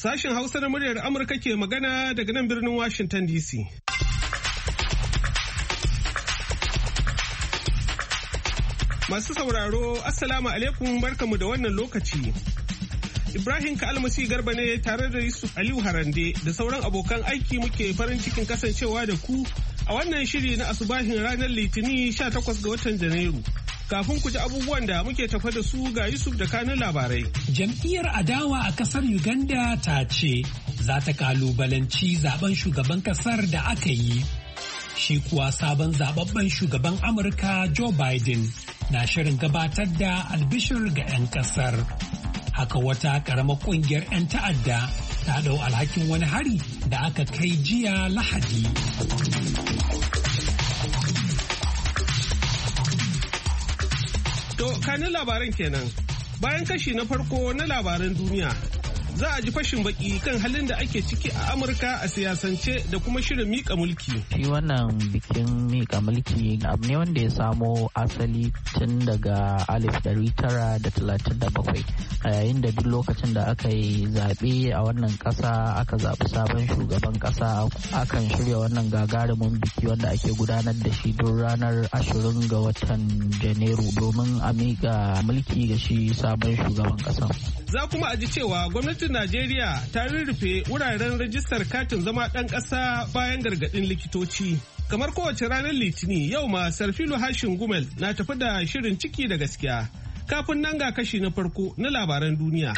Sashen Hausa na muryar Amurka ke magana daga nan birnin Washington DC. Masu sauraro, Assalamu alaikum barkamu da wannan lokaci. Ibrahim Ka'almasi Garba ne tare da Yusuf Aliyu Harande da sauran abokan aiki muke farin cikin kasancewa da ku a wannan shiri na asubahin ranar Litinin 18 ga watan Janairu. Kafin ku ji abubuwan da muke tafa da su ga Yusuf da kanun labarai. Jam'iyyar adawa a kasar Uganda ta ce za ta kalubalanci zaben shugaban kasar da aka yi. Shi kuwa sabon zababben shugaban Amurka Joe Biden na shirin gabatar da albishir ga 'yan kasar. Haka wata karamar kungiyar 'yan ta'adda ta dau alhakin wani hari da aka kai jiya Lahadi. To, kanin labaran kenan. Bayan kashi na farko na labaran duniya, za a ji fashin baki kan halin da ake ciki a Amurka a siyasance da kuma shirin mika mulki. Shi wannan bikin mika mulki abu ne wanda ya samo asali tun daga 1937 a yayin da duk lokacin da aka yi zaɓe a wannan ƙasa aka zaɓi sabon shugaban ƙasa akan shirya wannan gagarumin biki wanda ake gudanar da shi don ranar 20 ga watan Janairu domin a mika mulki ga shi sabon shugaban ƙasa. Za kuma a ji cewa gwamnatin Najeriya ta rurrufe wuraren rajistar katin zama ɗan ƙasa bayan gargaɗin likitoci. Kamar kowace ranar Litini yau ma Sarfilu Hashin Gumel na tafi da shirin ciki da gaskiya. Kafin nan ga kashi na farko na labaran duniya.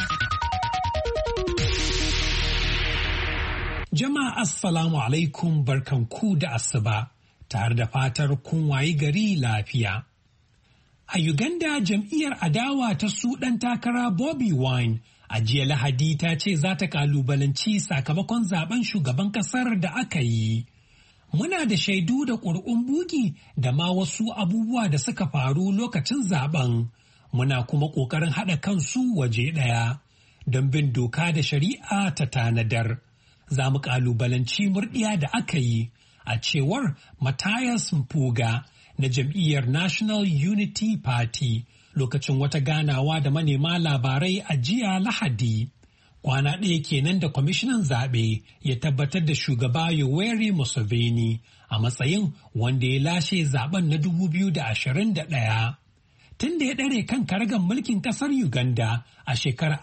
Jama'a Assalamu alaikum barkanku da asuba tare da fatar kun wayi gari lafiya. A Uganda jam'iyyar adawa ta su ɗan takara Bobi Wine a jiya Lahadi ta ce za ta kalubalanci sakamakon zaben shugaban ƙasar da aka yi. Muna da shaidu da ƙuri'un bugi da ma wasu abubuwa da suka faru lokacin zaben. Muna kuma ƙoƙarin haɗa kansu waje ɗaya don bin doka da shari'a ta tanadar. Za mu kalubalanci murɗiya da aka yi a cewar Matthias Mpuga na jam'iyyar National Unity Party lokacin wata ganawa da manema labarai a jiya Lahadi. Kwana ɗaya kenan da kwamishinan zaɓe ya tabbatar da shugaba Yoweri Museveni a matsayin wanda ya lashe zaben na 2021. Tun da ya ɗare kan karagar mulkin ƙasar Uganda a shekarar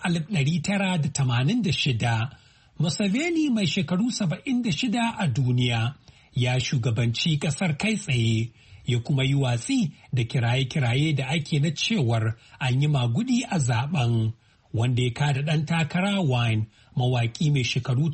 1986, Museveni mai shekaru 76 a duniya ya shugabanci ƙasar kai tsaye. Ya kuma yi watsi da kiraye-kiraye da ake na cewar an yi magudi a zaben wanda ya kada ɗan takara Wine mawaƙi mai shekaru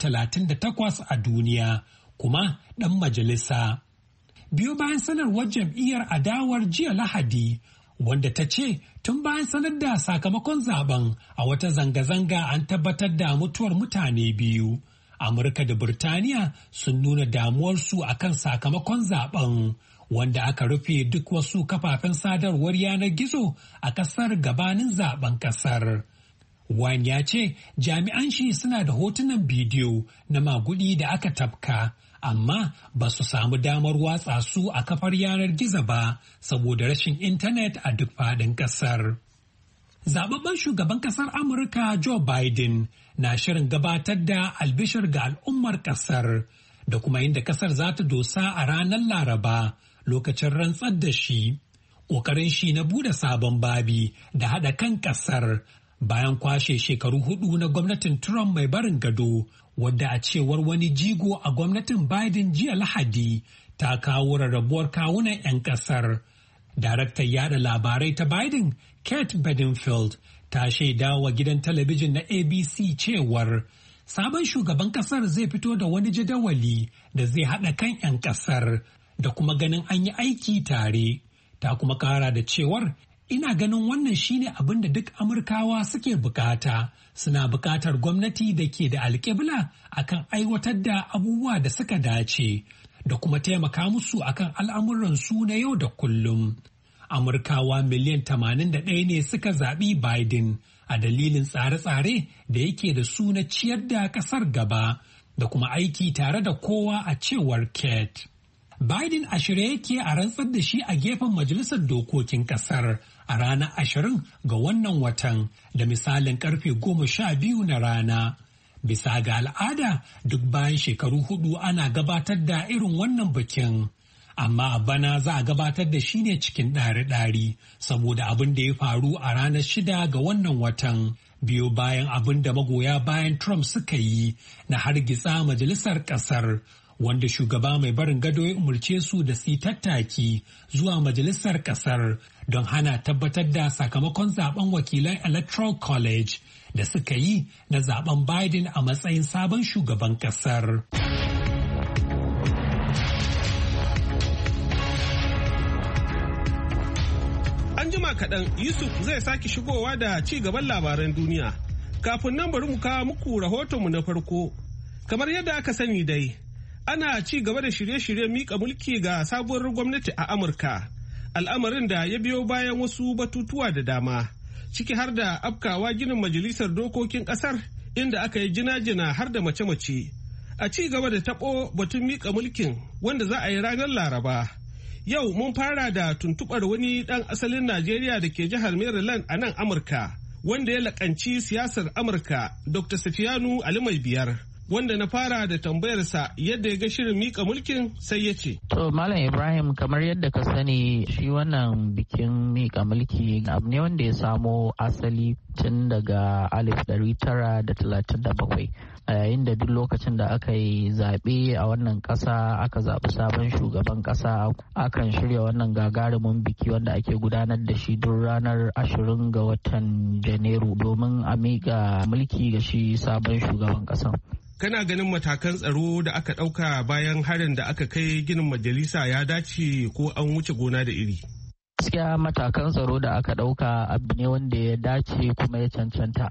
38 a duniya kuma ɗan majalisa. Biyo bayan sanarwar jam'iyyar adawar jiya Lahadi wanda ta ce tun bayan sanar da sakamakon zaben a wata zanga-zanga an tabbatar da mutuwar mutane biyu. Amurka da Birtaniya sun nuna damuwarsu akan sakamakon zaben. Wanda aka rufe duk wasu kafafen sadarwar yanar gizo a kasar gabanin zaben kasar. Wine ya ce jami'an shi suna da hotunan bidiyo na magudi da aka tafka, amma ba su samu damar watsa su a kafar yanar gizo ba saboda rashin intanet a duk faɗin kasar. Zababben shugaban kasar Amurka Joe Biden na shirin gabatar da albishir ga al'ummar kasar da kuma inda kasar za ta dosa a ranar Laraba. Lokacin rantsar da shi, ƙoƙarin shi na bude sabon babi da haɗa kan ƙasar bayan kwashe shekaru 4 na gwamnatin Trump mai barin gado, wadda a cewar wani jigo a gwamnatin Biden jiya Lahadi ta kawo rarrabuwar kawunan 'yan ƙasar. Daraktar yada labarai ta Biden, Kate Bedingfield, ta shaida wa gidan talabijin na ABC cewar sabon shugaban ƙasar zai fito da wani jadawali da zai haɗa kan 'yan ƙasar. Da kuma ganin an yi aiki tare, ta kuma kara da cewar ina ganin wannan shine abin da duk Amurkawa suke bukata, suna bukatar gwamnati da ke da alƙibla akan aiwatar da abubuwa da suka dace, da kuma taimaka musu akan al'amuransu na yau da kullum. Amurkawa miliyan 81 ne suka zaɓi Biden a dalilin tsare-tsare da yake da su na ciyar da ƙasar gaba da kuma aiki tare da kowa a cewar Kate. Biden a shirye yake a rantsar da shi a gefen majalisar dokokin kasar a ranar 20 ga wannan watan da misalin karfe 12 na rana. Bisa ga al'ada duk bayan shekaru 4 ana gabatar da irin wannan bikin. Amma a bana za a gabatar da shi ne cikin ɗari-ɗari saboda abin da ya faru a ranar 6 ga wannan watan. Biyo bayan abin da magoya bayan Trump suka yi na hargitsa majalisar ƙasar. Wanda shugaba mai barin gado ya umarce su da su tattaki zuwa majalisar ƙasar don hana tabbatar da sakamakon zaben wakilan Electoral College da suka yi na zaben Biden a matsayin sabon shugaban ƙasar. An jima kaɗan Yusuf zai sake shigowa da ci gaban labaran duniya. Kafin nan bari mu kawo muku rahotonmu na farko. Kamar yadda aka sani dai, ana ci gaba da shirye-shiryen mika mulki ga sabuwar gwamnati a Amurka. Al'amarin da ya biyo bayan wasu batutuwa da dama, ciki har da afkawa ginin majalisar dokokin ƙasar inda aka yi jina-jina har da mace-mace. A ci gaba da taɓo batun mika mulkin wanda za a yi ranar Laraba. Yau mun fara da tuntuɓar wani ɗan asalin Najeriya da ke jihar Maryland a nan Amurka, wanda ya laƙanci siyasar Amurka, Dr. Safiyanu Ali Mai Biyar. Wanda na fara da tambayarsa yadda ya ga shirin mika mulkin sai ya ce. To Malam Ibrahim, kamar yadda ka sani shi wannan bikin mika mulki abu ne wanda ya samo asali tun daga 1937 a yayin da duk lokacin da aka yi zaɓe a wannan ƙasa aka zaɓi sabon shugaban ƙasa akan shirya wannan gagarumin biki wanda ake gudanar da shi duk ranar 20 ga watan Janairu domin a mika mulki ga shi sabon shugaban ƙasa. Kana ganin matakan tsaro da aka ɗauka bayan harin da aka kai ginin majalisa ya dace ko an wuce gona da iri? Gaskiya matakan tsaro da aka ɗauka abu ne wanda ya dace kuma ya cancanta.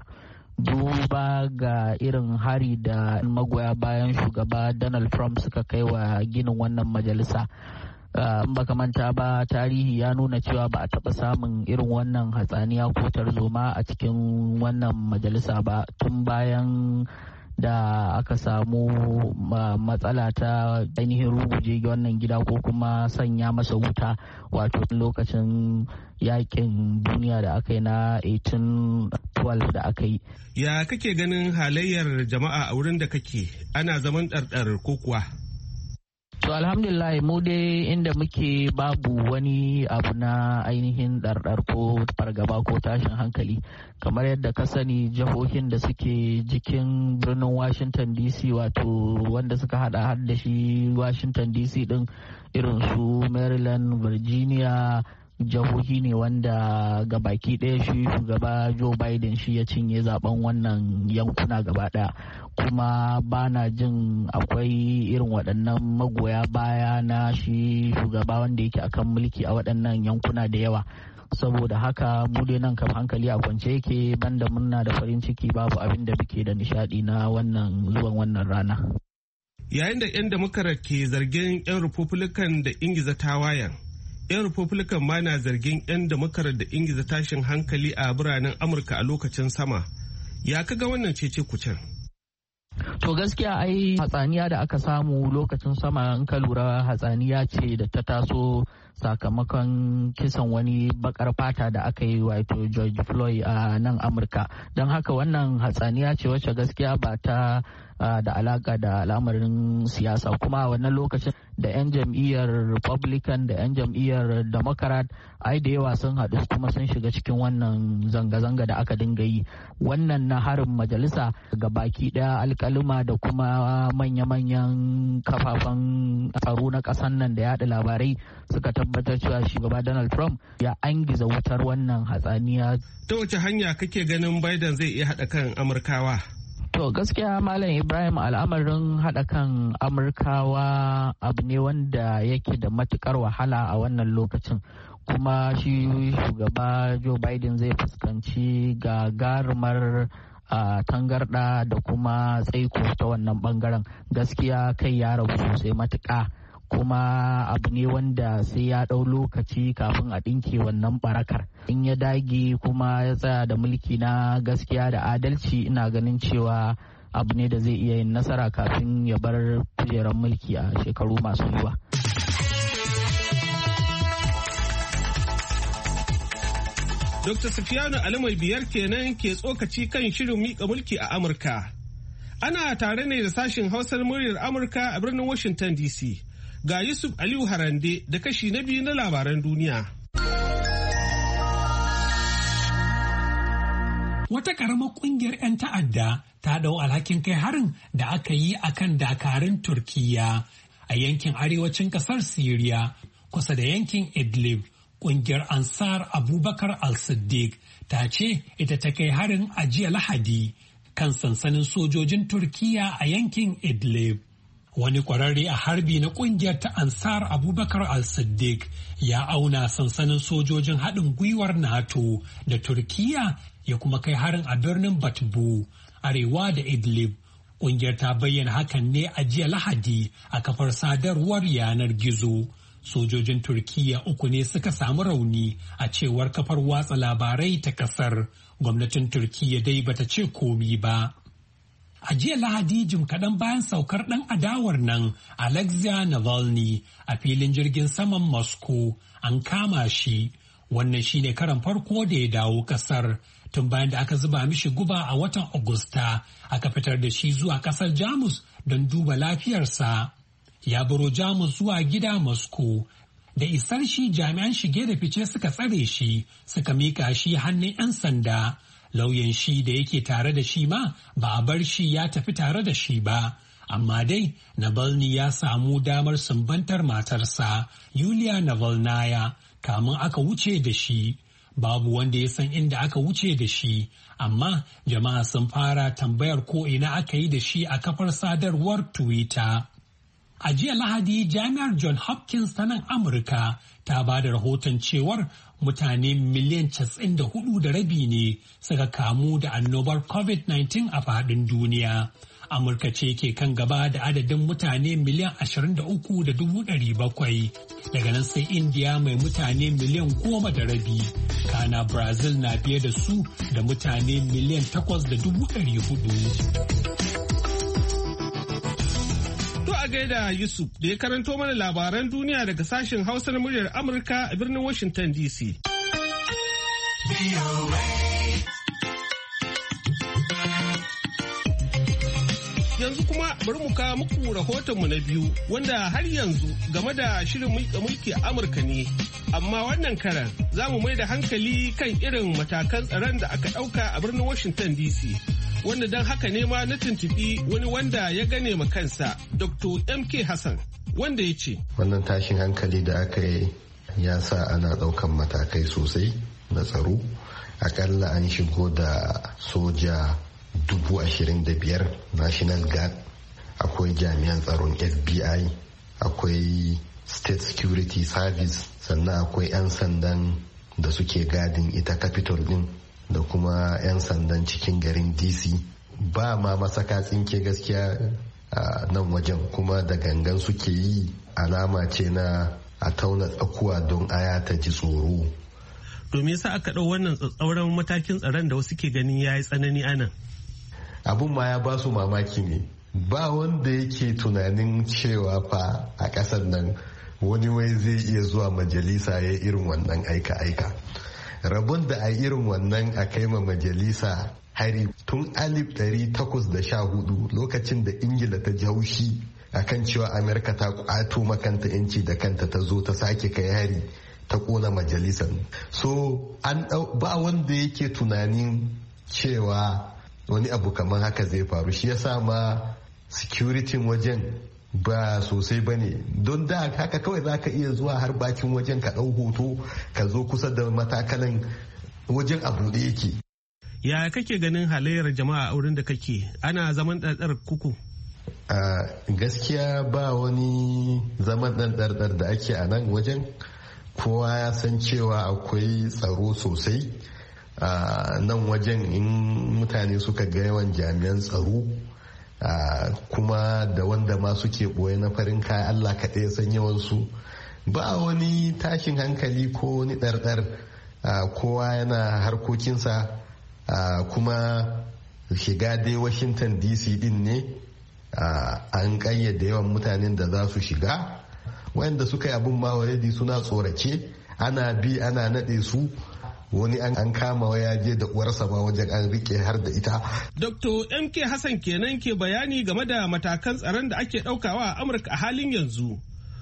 Duba ga irin hari da magoya bayan shugaba Donald Trump suka kai wa ginin wannan majalisa. Baka manta ba, tarihi ya nuna cewa ba a taɓa samun irin wannan hatsaniya ko tarzoma a cikin wannan majalisa ba tun bayan da aka samu matsala ta ainihin ruguje wannan gida ko kuma sanya masa wuta, wato lokacin yakin duniya da aka yi na 1812 da aka yi. Ya kake ganin halayyar jama'a a wurin da kake, ana zaman ɗarɗar ko kuwa? To alhamdulillah mu dai inda muke babu wani abu na ainihin ɗarɗar ko fargaba ko tashin hankali. Kamar yadda ka sani jihohin da suke jikin birnin Washington DC, wato wanda suka hada har da shi Washington DC din, irin su Maryland, Virginia, jihohi ne wanda gabaki ɗaya shi shugaba Joe Biden shi ya cinye zaben wannan yankuna gaba ɗaya. Kuma ba na jin akwai irin waɗannan magoya baya na shi shugaba wanda yake akan mulki a waɗannan yankuna da yawa. Saboda haka mu dai nan kam hankali a kwance yake, banda murna da farin ciki babu abin da muke da nishadi na wannan zuwan wannan rana. Yayin da 'yan Democrat ke zargin 'yan Republican da ingiza tawayen, 'yan Republican ma na zargin 'yan Democrat da ingiza tashin hankali a biranen Amurka a lokacin sama. Ya kaga wannan cece kucin? To gaskiya ai hatsaniya da aka samu lokacin sama, in ka lura hatsaniya ce da ta taso sakamakon kisan wani bakar fata da aka yi, wato George Floyd a nan Amurka. Don haka wannan hatsaniya ce wacce gaskiya ba ta da alaka da al'amarin siyasa. Kuma a wannan lokacin da 'yan jam'iyyar Republican da 'yan jam'iyyar Democrat ai da yawa sun haɗu kuma sun shiga cikin wannan zanga-zanga da aka dinga yi. Wannan na harin majalisa ga baki ɗaya alƙaluma da kuma manya-manyan kafafen tsaro na ƙasar nan da yaɗa labarai suka tabbatar cewa shugaba Donald Trump ya angiza wutar wannan hatsaniya. Ta wace hanya kake ganin Biden zai iya haɗa kan Amurkawa? To gaskiya Malam Ibrahim, al'amarin haɗa kan Amurkawa abu ne wanda yake da matukar wahala a wannan lokacin. Kuma shi shugaba Joe Biden zai fuskanci gagarumar tangarɗa da kuma tsaiko ta wannan bangaren. Gaskiya kai ya rabu sosai matuƙa. Kuma abu ne wanda sai ya ɗau lokaci kafin a ɗinke wannan barakar. In ya dage kuma ya tsaya da mulki na gaskiya da adalci, ina ganin cewa abu ne da zai iya yin nasara kafin ya bar kujerar mulki a shekaru masu zuwa. Dr. Safiyanu Ali Mai Biyar kenan ke tsokaci kan shirin miƙa mulki a Amurka. Ana tare ne da sashen Hausar muryar Amurka a birnin Washington DC. Ga Yusuf Aliyu Harande da kashi na biyu na labaran duniya. Wata ƙaramar ƙungiyar 'yan ta'adda ta ɗau alhakin kai harin da aka yi a kan dakarun Turkiyya a yankin arewacin ƙasar Siriya kusa da yankin Idlib. Ƙungiyar Ansar Abubakar al-Siddiq ta ce ita ta kai harin a jiya Lahadi kan sansanin sojojin Turkiyya a yankin Idlib. Wani kwararre a harbi na kungiyar ta Ansar Abubakar al-Siddiq ya auna sansanin sojojin haɗin gwiwar NATO da Turkiyya ya kuma kai harin a birnin Batbu, arewa da Idlib. Kungiyar ta bayyana hakan ne a jiya Lahadi a kafar sadarwar yanar gizo. Sojojin Turkiyya 3 ne suka samu rauni a cewar kafar watsa labarai ta kasar. Gwamnatin Turkiyya dai bata ce komi ba. A jiya Lahadi jim kaɗan bayan saukar ɗan adawar nan Alexei Navalny a filin jirgin saman Moscow an kama shi. Wannan shine karan farko da ya dawo ƙasar. Tun bayan da aka zuba mishi guba a watan Agusta aka fitar da shi zuwa ƙasar Jamus don duba lafiyarsa. Ya baro Jamus zuwa gida Moscow. Da isar shi jami'an shige da fice suka tsare shi suka mika shi hannun 'yan sanda. Lauyan shi da yake tare da shi ma ba a bar shi ya tafi tare da shi ba. Amma dai Navalny ya samu damar sumbantar matarsa Yulia Navalnaya kamun aka wuce da shi. Babu wanda ya san inda aka wuce da shi, amma jama'a sun fara tambayar ko ina aka yi da shi a kafar sadarwar Twitter. A jiya Lahadi Jami'ar John Hopkins ta nan Amurka ta ba da rahoton cewar mutane miliyan 94.5 ne suka kamu da annobar COVID-19 a faɗin duniya. Amurka ce ke kan gaba da adadin mutane miliyan 23.700. Daga nan sai India mai mutane miliyan 10.5. Kana Brazil na biye da su da mutane miliyan 8.400. A gaida Yusuf da ya karanto mana labaran duniya daga sashen Hausa na muryar Amurka a birnin Washington DC. Yanzu kuma bari mu kawo muku rahotonmu na biyu wanda har yanzu game da shirin mulki a Amurka ne. Amma wannan karan za mu mai da hankali kan irin matakan tsaron da aka ɗauka a birnin Washington DC. Wanda don haka ne ma na tuntuɓi wani wanda ya gane ma kansa Dr. MK Hassan wanda ya ce. Wannan tashin hankali da aka yi ya sa ana ɗaukan matakai sosai na tsaro. Akalla an shigo da soja 25,000 National Guard, akwai jami'an tsaron FBI, akwai State Security Service, sannan akwai 'yan sandan da suke gadin ita Capitol din. Da kuma 'yan sandan cikin garin DC ba ma masaka tsinke gaskiya a nan wajen, kuma da gangan suke yi, alama ce na a tauna tsakuwa don aya ta ji tsoro. Domin sa aka ɗau wannan tsatsauran matakin tsaron da wasu ke ganin ya yi tsanani anan. Abun ma ya ba su mamaki ne, ba wanda yake tunanin cewa fa a ƙasar nan wani wai zai iya zuwa majalisa ya irin wannan aika-aika. Rabon da a irin wannan a kai ma majalisa hari tun 1814 lokacin da Ingila ta ji haushi akan cewa Amerika ta kwato makanta yanci da kanta ta zo ta sake kai hari ta kona majalisar. So ba wanda yake tunanin cewa wani abu kamar haka zai faru, shi yasa ma security wajen ba sosai ba ne, don da haka kawai za ka iya zuwa har bakin wajen ka ɗau hoto ka zo kusa da matakalan wajen a buɗe yake. Ya kake ganin halayyar jama'a a wurin da kake, ana zaman ɗarɗar kuku? Gaskiya ba wani zaman ɗarɗar da ake a nan wajen, kowa ya san cewa akwai tsaro sosai a nan wajen. In mutane suka ga yawan jami'an tsaro kuma da wanda ma suke ɓoye na farin kaya, Allah kaɗai ya san yawansu, ba wani tashin hankali ko wani ɗarɗar. Kowa yana harkokinsa, kuma shiga dai Washington DC din ne an ƙayyade yawan mutanen da za su shiga, wanda suka yi abin ma already suna tsorace, ana bi ana naɗe su wani an kama ya je da uwarsa ma wajen an rike har da ita. Dr. MK Hassan kenan ke bayani game da matakan tsaron da ake ɗaukawa a Amurka a halin yanzu.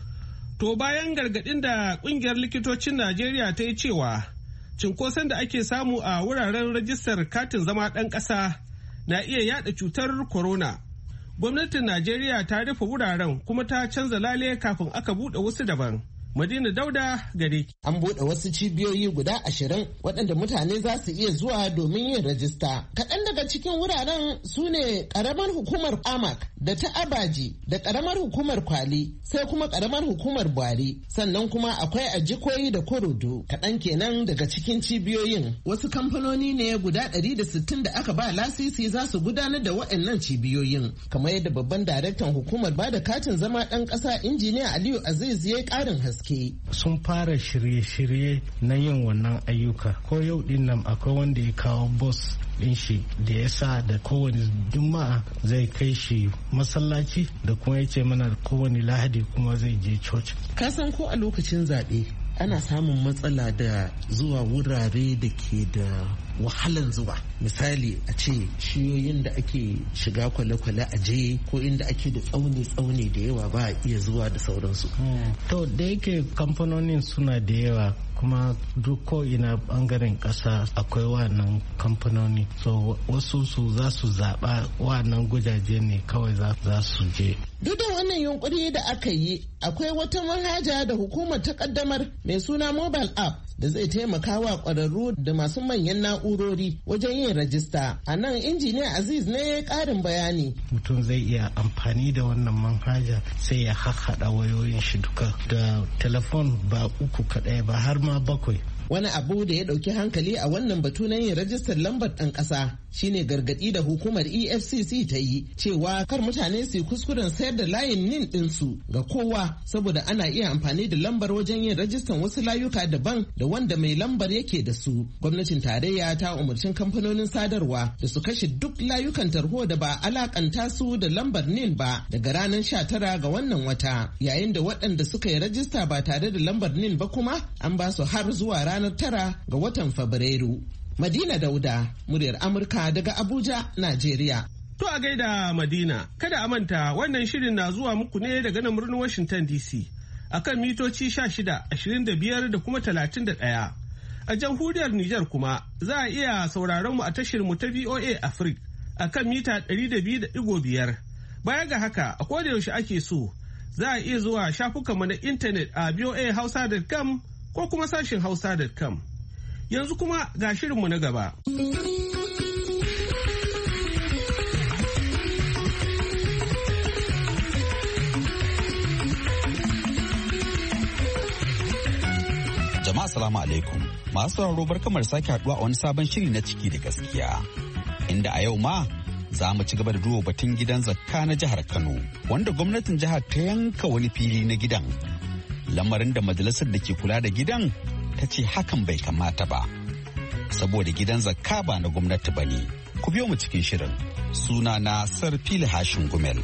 To bayan gargaɗin da ƙungiyar likitocin Najeriya ta yi cewa cinkoson da ake samu a wuraren rajistar katin zama ɗan ƙasa na iya yada cutar corona. Gwamnatin Najeriya ta rufe wuraren kuma ta canza lale kafin aka buɗe wasu daban. Madina Dauda gare ki. An buɗe wasu cibiyoyi guda 20 waɗanda mutane za su iya zuwa domin yin rajista. Kaɗan daga cikin wuraren su ne ƙaramar hukumar Amak da ta Abaji da ƙaramar hukumar Kwali sai kuma ƙaramar hukumar Bwari. Sannan kuma akwai a Jikoyi da Korodo. Kaɗan kenan daga cikin cibiyoyin. Wasu kamfanoni ne guda 160 da aka ba lasisi za su gudanar da waɗannan cibiyoyin. Kamar yadda babban daraktan hukumar ba da katin zama ɗan ƙasa injiniya Aliyu Aziz ya yi ƙarin haske. Sun fara shirye-shirye na yin wannan ayyuka. Ko yau din nan akwai wanda ya kawo bus din shi da ya sa da kowane juma'a zai kai shi masallaci da kuma ya ce mana kowane lahadi kuma zai je church. Ka san ko a lokacin zaɓe ana samun matsala da zuwa wurare da ke da wahalan zuwa, misali a ce shiyoyin da ake shiga kwale-kwale a je ko inda ake da tsauni da yawa ba a iya zuwa da sauransu. To da yake kamfanonin suna da yawa kuma duk ko ina bangaren kasa akwai wannan kamfanoni, so wasu su za su zaɓa wannan gujaje ne kawai za su je. Duk da wannan yunkuri da aka yi akwai wata manhaja da hukumar ta kaddamar mai suna mobile app da zai taimaka wa ƙwararru da masu manyan na'urori wajen yin rajista. A nan injiniya Aziz ne ya ƙarin bayani. Mutum zai iya amfani da wannan manhaja sai ya haɗa wayoyin shi duka da telefon ba 3 kaɗai ba har ma 7. Wani abu da ya ɗauki hankali a wannan batu na yin rajistar lambar ɗan ƙasa shine gargaɗi da hukumar EFCC ta yi cewa kar mutane su yi kuskuren sayar da layin NIN ɗinsu ga kowa saboda ana iya amfani da lambar wajen yin rajistan wasu layuka daban da wanda mai lambar yake da su. Gwamnatin tarayya ta umarci kamfanonin sadarwa da su kashe duk layukan tarho da ba alakanta su da lambar NIN ba daga ranar 19 ga wannan wata, yayin da waɗanda suka yi rajista ba tare da lambar NIN ba kuma an ba su har zuwa ranar 9 ga watan Fabrairu. Madina Dauda, muryar Amurka daga Abuja, Najeriya. To a gaida Madina, kada a manta wannan shirin na zuwa muku ne daga nan birnin Washington DC akan mitoci 16, 25 da kuma 31. A jamhuriyar Nijar kuma za a iya sauraron mu a tashar mu ta VOA Africa akan mita 200.5. Baya ga haka, a koda yaushe ake so, za a iya zuwa shafukanmu na intanet a voahausa.com ko kuma sashin hausa.com. Yanzu kuma ga shirinmu na gaba. Jama'a salamu alaikum. Masu sauraro barkamar sake haduwa a wani sabon shiri na ciki da gaskiya. Inda a yau ma za mu ci gaba da duba batun gidan zakka na jihar Kano, wanda gwamnatin jihar ta yanka wani fili na gidan. Lamarin da majalisar da ke kula da gidan ta ce hakan bai kamata ba, saboda gidan zakka ba na gwamnati ba ne. Ku biyo mu cikin shirin. Suna na Sarfili Hashin Gumel.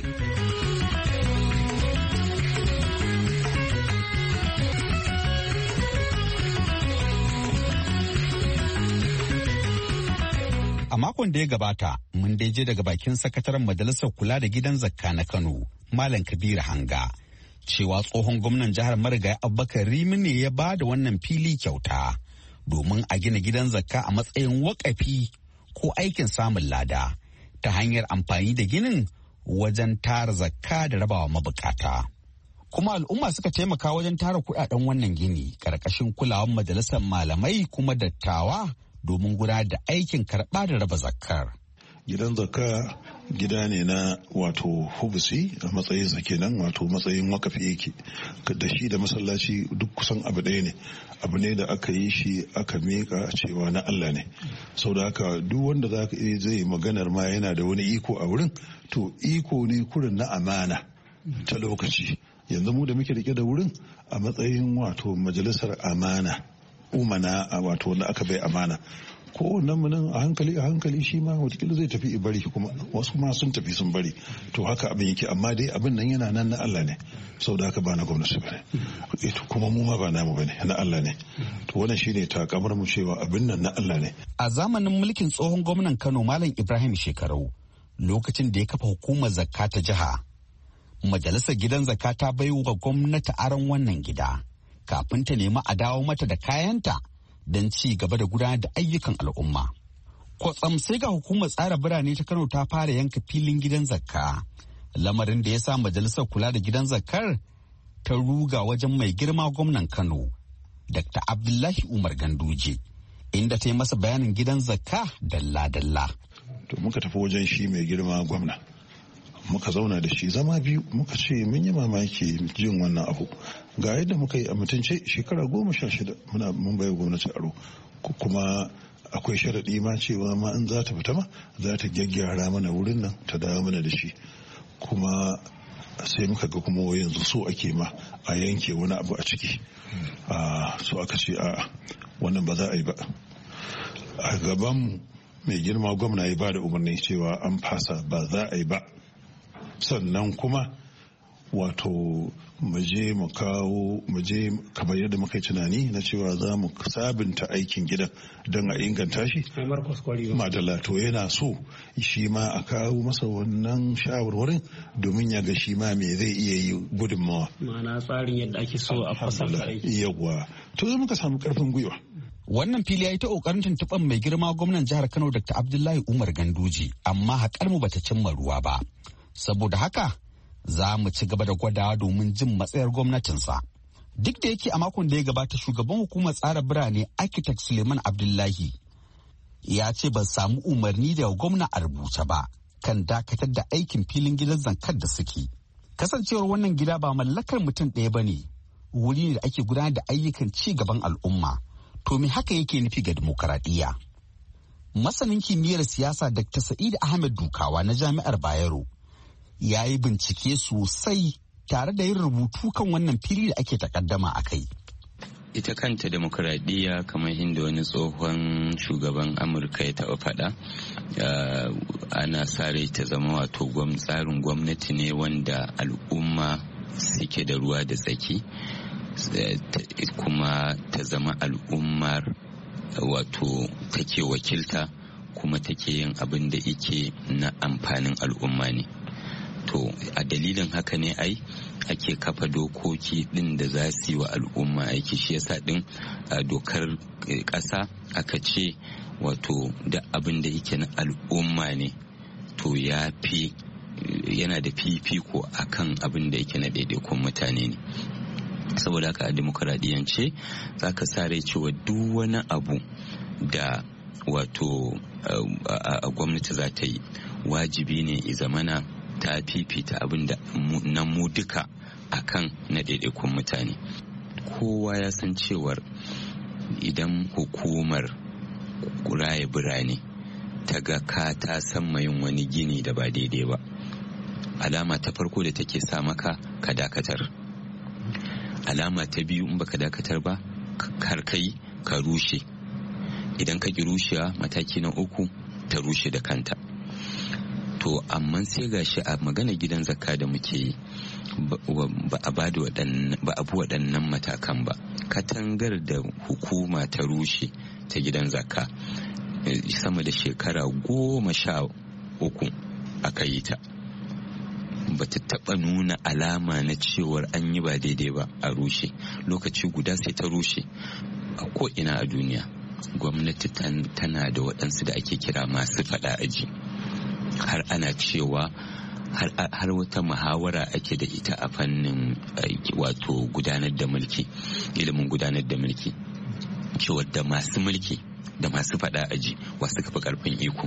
A makon da ya gabata, mun je daga bakin sakataren majalisar kula da gidan zakka na Kano, Malam Kabiru Hanga, cewa tsohon gwamnan jihar Marigayi Abubakar Rimi ne ya ba da wannan fili kyauta domin a gina gidan zakka a matsayin wakafi ko aikin samun lada ta hanyar amfani da ginin wajen tara zakka da rabawa mabukata. Kuma al'umma suka taimaka wajen tara kuɗaɗen wannan gini ƙarƙashin kulawar majalisar malamai kuma dattawa domin gudanar da aikin karɓa da raba zakkar. Gidan zakka gida ne na wato hubusi a matsayin sa kenan, wato matsayin wakafi yake da shi da masallaci duk kusan abu ɗaya ne, abu ne da aka yi shi aka miƙa cewa na Allah ne. Sau da haka duk wanda zai maganar ma yana da wani iko a wurin, to iko ne kurin na amana ta lokaci. Yanzu mu da muke rike da wurin a matsayin wato majalisar amana umana, a wato wanda aka bai amana, kowannen mu nan a hankali shi ma watakila zai tafi bari kuma wasu kuma sun tafi sun bari to haka abin yake amma dai abin nan yana nan na Allah ne saboda haka ba na gwamnati bane to kuma mu ma ba namu bane na Allah ne to wannan shine takamar mu cewa abin nan na Allah ne. A zamanin mulkin tsohon gwamnan Kano Malam Ibrahim Shekarau lokacin da ya kafa hukumar zakka ta jiha majalisar gidan zakka ta baiwa gwamnati aron wannan gida kafin ta nemi a dawo mata da kayanta don ci gaba da gudanar da ayyukan al'umma. Kwatsam sai ga hukumar tsara birane ta Kano ta fara yanka filin gidan zakka, lamarin da ya sa majalisar kula da gidan zakkar ta ruga wajen mai girma gwamnan Kano, Dr. Abdullahi Umar Ganduje, inda ta yi masa bayanin gidan zakka dalla-dalla. To muka tafi wajen shi mai girma gwamna. Muka zauna da shi zama biyu muka ce mun yi mamaki jin wannan abu ga yadda muka yi a mutunce shekara 16 mun bai gwamnati aro kuma akwai sharaɗi ma cewa ma in za ta fita ma za ta gyaggyara mana wurin nan ta dawo mana da shi kuma sai muka ga kuma yanzu so ake ma a yanke wani abu a ciki so aka ce a wannan ba za a yi ba a gaban mai girma gwamna ya ba da umarni cewa an fasa ba za a yi ba sannan kuma wato muje kamar yadda muka yi tunani na cewa za mu sabunta aikin gidan don a inganta shi madalla to yana so shi ma a kawo masa wannan shawarwarin domin ya ga shi ma me zai iya yi gudunmawa ma'ana tsarin yadda ake so a fasar aiki yawa to zai muka samu karfin gwiwa. Wannan fili ya yi ta ƙoƙarin tuntuɓar mai girma gwamnan jihar Kano Dr. Abdullahi Umar Ganduje amma haƙar mu bata cimma ruwa ba. Saboda haka za mu ci gaba da gwadawa domin jin matsayar gwamnatinsa. Duk da yake a makon da ya gabata shugaban hukumar tsara birane Architect Suleiman Abdullahi ya ce ban samu umarni daga gwamna a rubuce ba kan dakatar da aikin filin gidan zankar da suke. Kasancewar wannan gida ba mallakar mutum ɗaya ba ne, wuri ne da ake gudanar da ayyukan ci gaban al'umma. To me haka yake nufi ga demokaradiyya? Masanin kimiyyar siyasa Dr. Sa'id Ahmed Dukawa na Jami'ar Bayero ya yi bincike sosai tare da yin rubutu kan wannan fili da ake takaddama a kai. Ita kanta demokaradiyya kamar inda wani tsohon shugaban Amurka ya taɓa faɗa ana sa rai ta zama wato tsarin gwamnati ne wanda al'umma suke da ruwa da tsaki. Kuma ta zama al'ummar wato take wakilta kuma take yin abin da yake na amfanin al'umma ne. To a dalilin haka ne ai ake kafa dokoki din da za su yi wa al'umma aiki shi yasa din dokar ƙasa aka ce wato da abin da yake na al'umma ne to yana da fifiko akan abin da yake na daidaikun mutane ne. Saboda haka a demokaradiyance za ka sa rai cewa duk wani abu da wato a gwamnati za ta yi wajibi ne i zamana ta fifita abin da na mu duka akan na daidaikun mutane. Kowa ya san cewar idan hukumar raya birane ta ga ka ta san yin wani gini da ba daidai ba, alama ta farko da take sa maka ka dakatar. Alama ta biyu in baka dakatar ba har kai ka rushe, idan ka ki rushewa mataki na uku ta rushe da kanta. To amma sai gashi a magana gidan zakka da muke yi ba a bi waɗannan matakan ba. Katangar da hukuma ta rushe ta gidan zakka sama da shekara 13 aka yi ta, ba ta taɓa nuna alama na cewar an yi ba daidai ba a rushe. Lokaci guda sai ta rushe. A ko'ina a duniya gwamnati tana da waɗansu da ake kira masu faɗa aji, har ana cewa har wata muhawara ake da ita a fannin wato gudanar da mulki, ilimin gudanar da mulki, cewa da masu mulki da masu faɗa aji wasu kafa ƙarfin iko.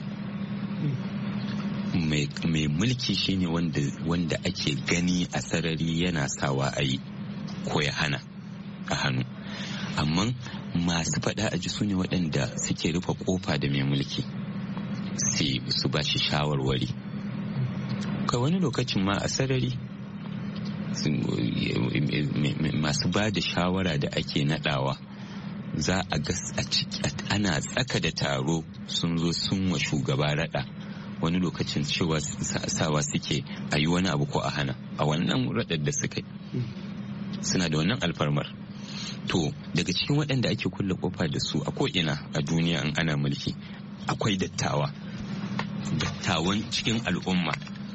Mai mulki shine wanda ake gani a sarari yana sawa a yi ko ya hana a hannu, amma masu faɗa aji su ne waɗanda suke rufe ƙofa da mai mulki su ba shi shawarwari. Kai wani lokacin ma a sarari masu ba da shawara da ake naɗawa za a ga ana tsaka da taro sun zo sun wa shugaba raɗa, wani lokacin cewa sawa suke a yi wani abu ko a hana a wannan raɗar da suka yi, suna da wannan alfarmar. To daga cikin waɗanda ake kulle kofa da su a ko'ina a duniya in ana mulki akwai dattawan cikin al'umma,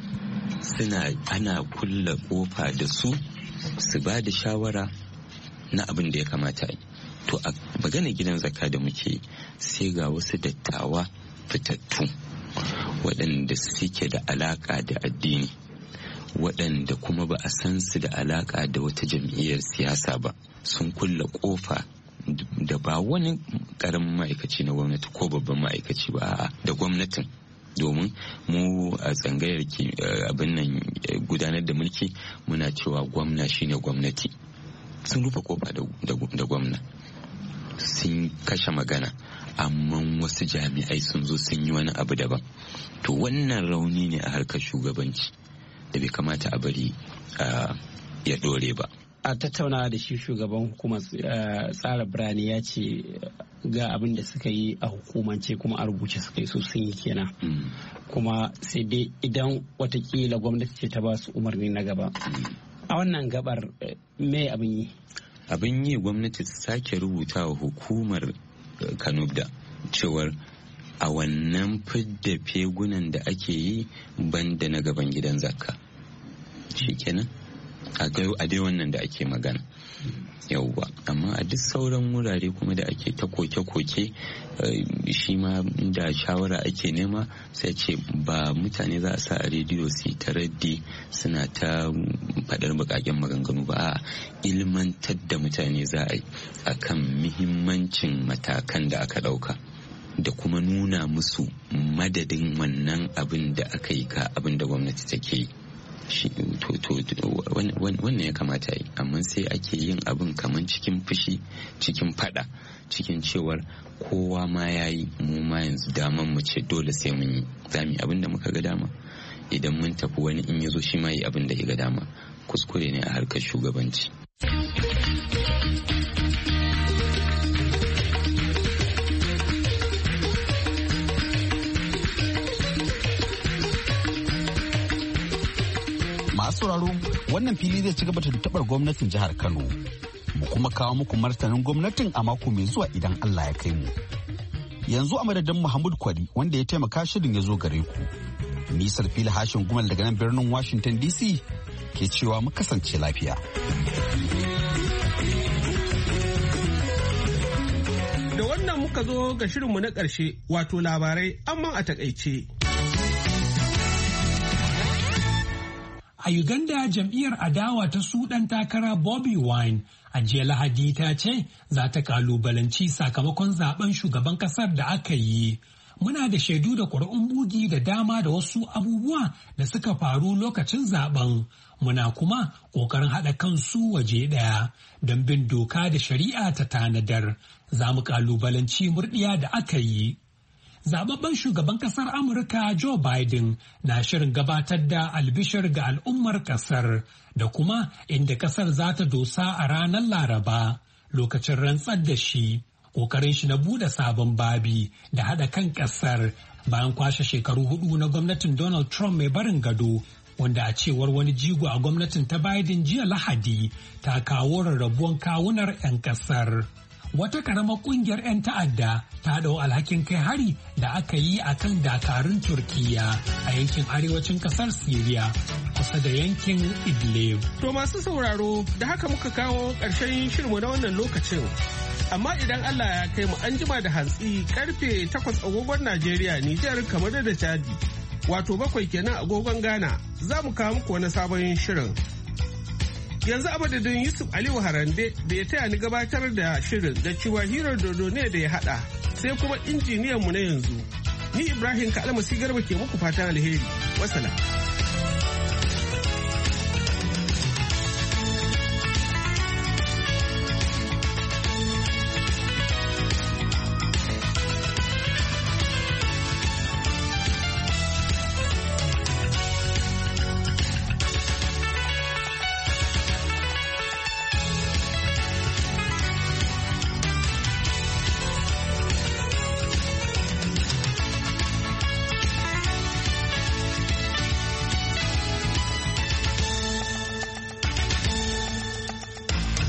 ana kulle kofa da su ba da shawara na abin da ya kamata yi. To a magana gidan zakka da muke sai ga wasu dattawa fitattu waɗanda suke da alaƙa da addini, waɗanda kuma ba a san su da alaƙa da wata jam'iyyar siyasa ba, sun kulle ƙofa da ba wani ƙaramin ma'aikaci na gwamnati ko babban ma'aikaci ba, a'a da gwamnatin. Domin mu a tsangayar abin nan gudanar da mulki muna cewa gwamna shine gwamnati. Sun rufe ƙofa da gwamna, sun kashe magana, amma wasu jami'ai sun zo sun yi wani abu daban. To wannan rauni ne a harkar shugabanci da bai kamata a bari ya dore ba. A tattaunawa da shi shugaban hukumar tsara birane ya ce ga abin da suka yi a hukumance kuma a rubuce suka yi so sun yi kenan. Kuma sai dai idan watakila gwamnati ce ta ba su umarni na gaba. A wannan gabar me abin yi? Abin yi gwamnati ta sake rubuta wa hukumar Kanubda cewar a wannan fidda fegunan da ake yi banda na gaban gidan zakka. Shikenan a dai wannan da ake magana. Yauwa, amma a duk sauran wurare kuma da ake ta koke-koke shi ma da shawara ake nema sai ce ba mutane za a sa a rediyo su ta raddi suna ta faɗar bukaken maganganu ba, a ilmantar da mutane za a yi akan muhimmancin matakan da aka ɗauka da kuma nuna musu madadin wannan abin da aka yi ka abin da gwamnati take yi. Wannan ya kamata yi, amma sai ake yin abin kaman cikin fushi, cikin fada, cikin cewar kowa ma ya yi, mu ma yanzu daman mu ce dole sai mun yi, za mu yi abin da muka ga dama. Idan mun tafi wani in ya zo shi ma yi abin da ya ga dama. Kuskure ne a harkar shugabanci. Masu sauraro, wannan fili zai ci gaba da tabar gwamnatin jihar Kano. Mu kuma kawo muku martanin gwamnatin a mako mai zuwa idan Allah ya kai mu. Yanzu a madadin Muhammad Kwari wanda ya taimaka shirin ya zo gare ku. Nisar fili hashin gumal daga nan birnin Washington DC ke cewa mu kasance lafiya. Da wannan muka zo ga shirinmu na ƙarshe, wato labarai amma a takaice. A Uganda, jam'iyyar adawa ta su ɗan takara Bobby Wine a jiya Lahadi ta ce za ta kalubalanci sakamakon zaben shugaban ƙasar da aka yi. Muna da shaidu da ƙuri'un bugi da dama da wasu abubuwa da suka faru lokacin zaben. Muna kuma ƙoƙarin haɗa kansu waje ɗaya don bin doka da shari'a ta tanadar. Za mu kalubalanci murɗiya da aka yi. Zababben shugaban kasar Amurka Joe Biden na shirin gabatar da albishir ga al'ummar kasar da kuma inda kasar za ta dosa a ranar Laraba lokacin rantsar da shi. Ƙoƙarin shi na buɗe sabon babi da haɗa kan kasar bayan kwashe shekaru 4 na gwamnatin Donald Trump mai barin gado, wanda a cewar wani jigo a gwamnatin ta Biden jiya Lahadi ta kawo rarrabuwan kawunar 'yan kasar. Wata karamar kungiyar 'yan ta'adda ta dau alhakin kai hari da aka yi a kan dakarun Turkiyya a yankin arewacin kasar Siriya kusa da yankin Idlib. To masu sauraro, da haka muka kawo ƙarshen shirmu na wannan lokacin. Amma idan Allah ya kai mu an jima da hantsi karfe 8 agogon Najeriya, Nijar, kamar da Chadi, wato 7 kenan agogon Ghana, za mu kawo muku wani sabon shirin. Yanzu a madadin Yusuf Aliyu Harande da ya taya ni gabatar da shirin da cewa hirar dodo ne da ya hada, sai kuma injiniyan mu na yanzu. Ni Ibrahim Kalmasi Garba ke muku fatan alheri. Wassalam.